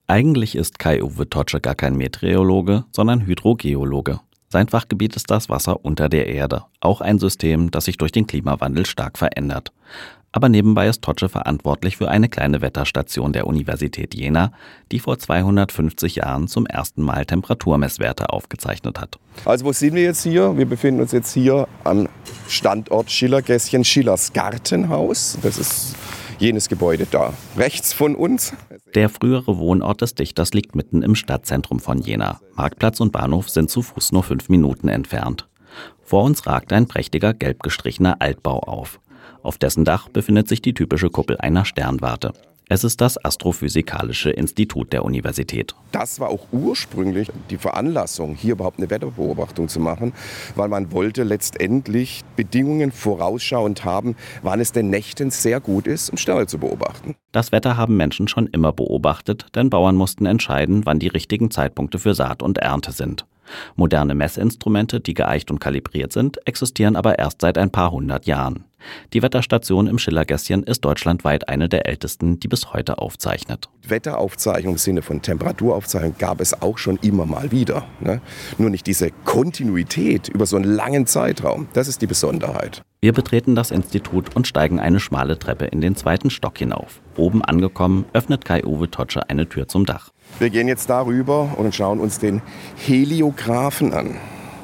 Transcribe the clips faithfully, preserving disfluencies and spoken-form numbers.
Eigentlich ist Kai-Uwe Totsche gar kein Meteorologe, sondern Hydrogeologe. Sein Fachgebiet ist das Wasser unter der Erde, auch ein System, das sich durch den Klimawandel stark verändert. Aber nebenbei ist Totsche verantwortlich für eine kleine Wetterstation der Universität Jena, die vor zweihundertfünfzig Jahren zum ersten Mal Temperaturmesswerte aufgezeichnet hat. Also wo sind wir jetzt hier? Wir befinden uns jetzt hier am Standort Schillergässchen, Schillers Gartenhaus. Das ist jenes Gebäude da rechts von uns. Der frühere Wohnort des Dichters liegt mitten im Stadtzentrum von Jena. Marktplatz und Bahnhof sind zu Fuß nur fünf Minuten entfernt. Vor uns ragt ein prächtiger gelb gestrichener Altbau auf. Auf dessen Dach befindet sich die typische Kuppel einer Sternwarte. Es ist das Astrophysikalische Institut der Universität. Das war auch ursprünglich die Veranlassung, hier überhaupt eine Wetterbeobachtung zu machen, weil man wollte letztendlich Bedingungen vorausschauend haben, wann es den Nächten sehr gut ist, um Sterne zu beobachten. Das Wetter haben Menschen schon immer beobachtet, denn Bauern mussten entscheiden, wann die richtigen Zeitpunkte für Saat und Ernte sind. Moderne Messinstrumente, die geeicht und kalibriert sind, existieren aber erst seit ein paar hundert Jahren. Die Wetterstation im Schillergässchen ist deutschlandweit eine der ältesten, die bis heute aufzeichnet. Wetteraufzeichnung im Sinne von Temperaturaufzeichnung gab es auch schon immer mal wieder. Ne? Nur nicht diese Kontinuität über so einen langen Zeitraum. Das ist die Besonderheit. Wir betreten das Institut und steigen eine schmale Treppe in den zweiten Stock hinauf. Oben angekommen, öffnet Kai-Uwe Totsche eine Tür zum Dach. Wir gehen jetzt darüber und schauen uns den Heliographen an.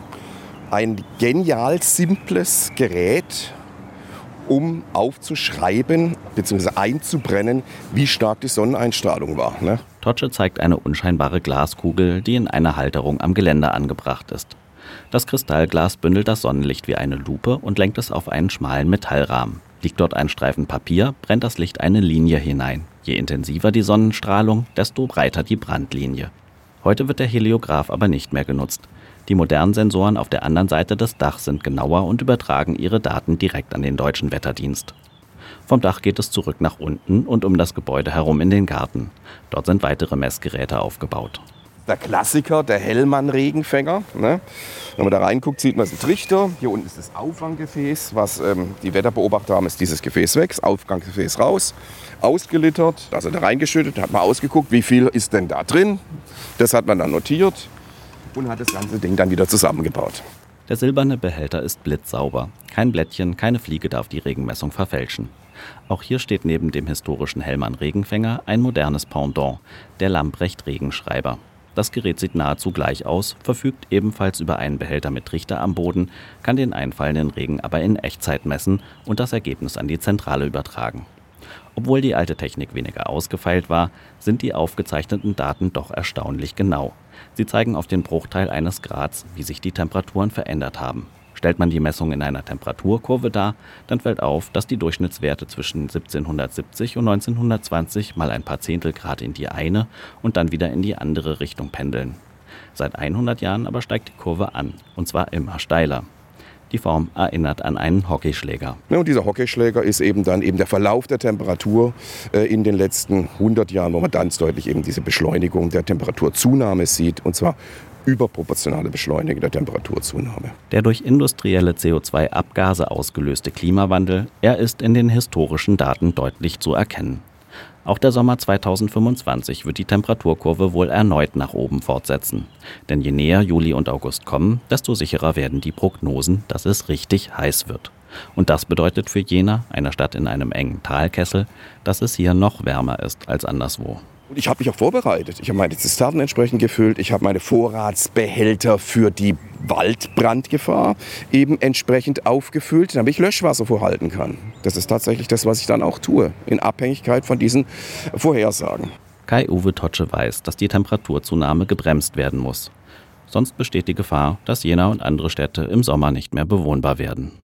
Ein genial simples Gerät, um aufzuschreiben bzw. einzubrennen, wie stark die Sonneneinstrahlung war. Ne? Totsche zeigt eine unscheinbare Glaskugel, die in einer Halterung am Geländer angebracht ist. Das Kristallglas bündelt das Sonnenlicht wie eine Lupe und lenkt es auf einen schmalen Metallrahmen. Liegt dort ein Streifen Papier, brennt das Licht eine Linie hinein. Je intensiver die Sonnenstrahlung, desto breiter die Brandlinie. Heute wird der Heliograph aber nicht mehr genutzt. Die modernen Sensoren auf der anderen Seite des Dachs sind genauer und übertragen ihre Daten direkt an den Deutschen Wetterdienst. Vom Dach geht es zurück nach unten und um das Gebäude herum in den Garten. Dort sind weitere Messgeräte aufgebaut. Der Klassiker, der Hellmann-Regenfänger. Ne? Wenn man da reinguckt, sieht man, es ist ein Trichter. Hier unten ist das Auffanggefäß. Was ähm, die Wetterbeobachter haben, ist dieses Gefäß weg, das Auffanggefäß raus, ausgelittert, also da reingeschüttet, hat man ausgeguckt, wie viel ist denn da drin. Das hat man dann notiert und hat das ganze Ding dann wieder zusammengebaut. Der silberne Behälter ist blitzsauber. Kein Blättchen, keine Fliege darf die Regenmessung verfälschen. Auch hier steht neben dem historischen Hellmann-Regenfänger ein modernes Pendant, der Lamprecht-Regenschreiber. Das Gerät sieht nahezu gleich aus, verfügt ebenfalls über einen Behälter mit Trichter am Boden, kann den einfallenden Regen aber in Echtzeit messen und das Ergebnis an die Zentrale übertragen. Obwohl die alte Technik weniger ausgefeilt war, sind die aufgezeichneten Daten doch erstaunlich genau. Sie zeigen auf den Bruchteil eines Grads, wie sich die Temperaturen verändert haben. Stellt man die Messung in einer Temperaturkurve dar, dann fällt auf, dass die Durchschnittswerte zwischen siebzehnhundertsiebzig und neunzehnhundertzwanzig mal ein paar Zehntel Grad in die eine und dann wieder in die andere Richtung pendeln. Seit hundert Jahren aber steigt die Kurve an, und zwar immer steiler. Die Form erinnert an einen Hockeyschläger. Ja, und dieser Hockeyschläger ist eben dann eben der Verlauf der Temperatur äh, in den letzten hundert Jahren, wo man ganz deutlich eben diese Beschleunigung der Temperaturzunahme sieht, und zwar überproportionale Beschleunigung der Temperaturzunahme. Der durch industrielle C O zwei Abgase ausgelöste Klimawandel, er ist in den historischen Daten deutlich zu erkennen. Auch der Sommer zweitausendfünfundzwanzig wird die Temperaturkurve wohl erneut nach oben fortsetzen. Denn je näher Juli und August kommen, desto sicherer werden die Prognosen, dass es richtig heiß wird. Und das bedeutet für Jena, einer Stadt in einem engen Talkessel, dass es hier noch wärmer ist als anderswo. Und ich habe mich auch vorbereitet. Ich habe meine Zisternen entsprechend gefüllt. Ich habe meine Vorratsbehälter für die Waldbrandgefahr eben entsprechend aufgefüllt, damit ich Löschwasser vorhalten kann. Das ist tatsächlich das, was ich dann auch tue, in Abhängigkeit von diesen Vorhersagen. Kai-Uwe Totsche weiß, dass die Temperaturzunahme gebremst werden muss. Sonst besteht die Gefahr, dass Jena und andere Städte im Sommer nicht mehr bewohnbar werden.